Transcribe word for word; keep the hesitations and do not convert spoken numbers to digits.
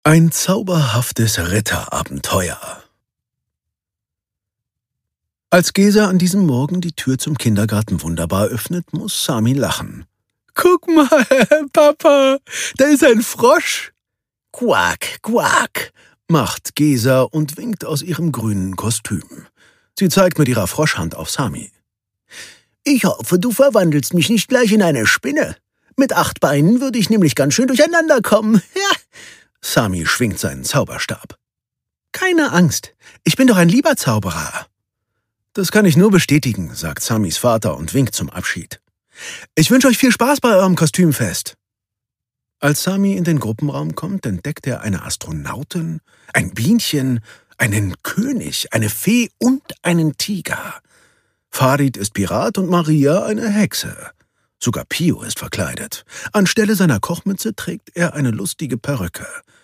Ein zauberhaftes Ritterabenteuer. Als Gesa an diesem Morgen die Tür zum Kindergarten wunderbar öffnet, muss Sami lachen. »Guck mal, Papa, da ist ein Frosch!« »Quack, quack«, macht Gesa und winkt aus ihrem grünen Kostüm. Sie zeigt mit ihrer Froschhand auf Sami. »Ich hoffe, du verwandelst mich nicht gleich in eine Spinne. Mit acht Beinen würde ich nämlich ganz schön durcheinander kommen. Ja.« Sami schwingt seinen Zauberstab. »Keine Angst, ich bin doch ein lieber Zauberer.« »Das kann ich nur bestätigen«, sagt Samis Vater und winkt zum Abschied. »Ich wünsche euch viel Spaß bei eurem Kostümfest.« Als Sami in den Gruppenraum kommt, entdeckt er eine Astronautin, ein Bienchen, einen König, eine Fee und einen Tiger. Farid ist Pirat und Maria eine Hexe. Sogar Pio ist verkleidet. Anstelle seiner Kochmütze trägt er eine lustige Perücke.